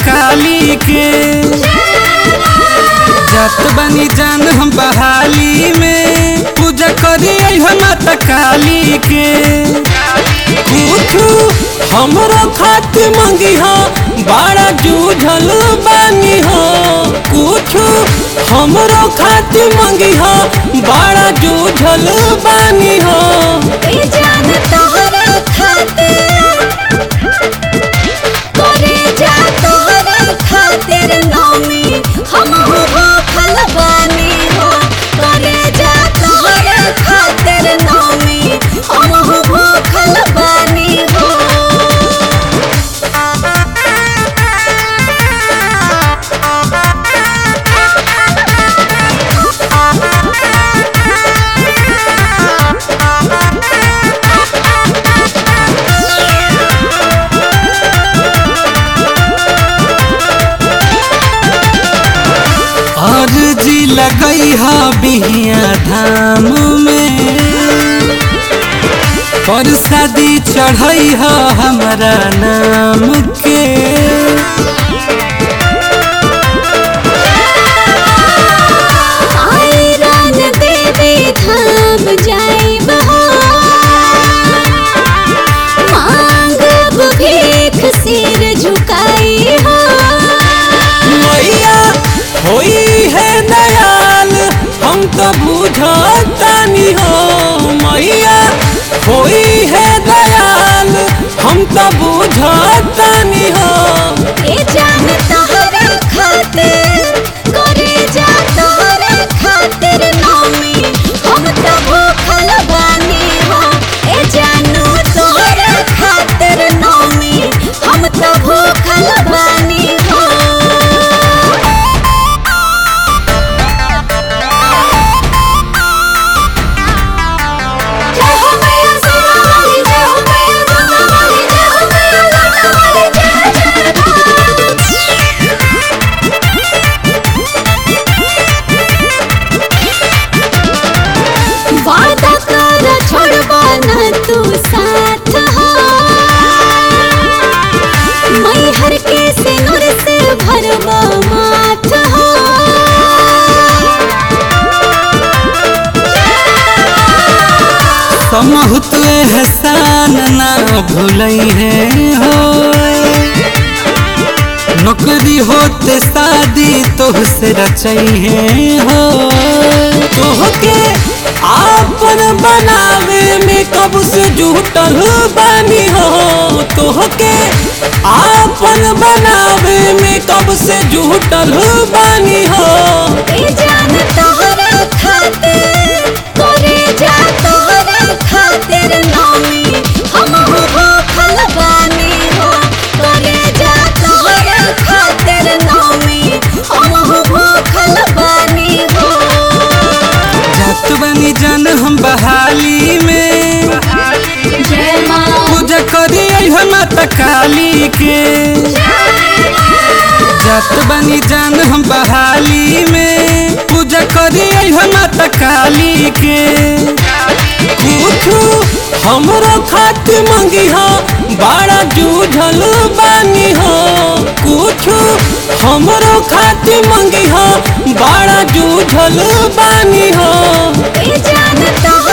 काली के। जात बनी जान हम बहाली में, पूजा करी माता काली के। कुछ हमरो खातिर मंगी हो, बड़ा जूझल बानी हो। कुछ हमरो खातिर मंगी हो, बड़ा जूझल बानी हो। जान तोहरा खातिर करे जा तोहरा खातिर नौमी हम भूखल बानी हो। करे जा तोहरा खातिर नौमी हम भूखल बानी हो। अर्जी लगई हा बिहिया धाम में, परसादी चढ़ई हा हमरा नाम के। आयरन देवी धाम जाइब हो, मांगब भीख सिर झुकाई हो। मैया होई है दयाल हम तो बुझतानी हो। मैया होई है दयाल हम तो बुझतानी हो। ए जान तोहरा खातिर करे जा तोहरा खातिर नौमी हम तो भूखल बानी हो। ए जानू तोहरा खातिर नौमी हम तो भूखल बानी हो। जय हो मैया सेवा वाली, जय हो मैया जोता वाली, जय हो मैया लाटा वाली, जय जय माँ। वादा कर छोड़बा न तू साथ हो, मैहर के सिनुर से भरबा माथ हो। समहुत एहसान ना भूलई है हो। नौकरी होते शादी तोहसे रचई है हो। तोहके आपन बनावे में कब से जुटल बानी हो। तोहके आपन बनावे में कब से जुटल बानी हो। ए जान तोहरा खातिर करे जा तोहरा खातिर नौमी हम भूखल बानी हो। करे जा तोहरा खातिर नौमी हम भूखल बानी हो। जात बनी जान हम बहाली में, जय माँ पूजा करी माता काली के। जात बनी जान हम बहाली में, पूजा करी माता काली के। कुछ हमरो खातिर मंगी हो, बड़ा जूझल बानी हो। कुछ हमरो खातिर मंगी हो, बड़ा जूझल बानी हो। ए जान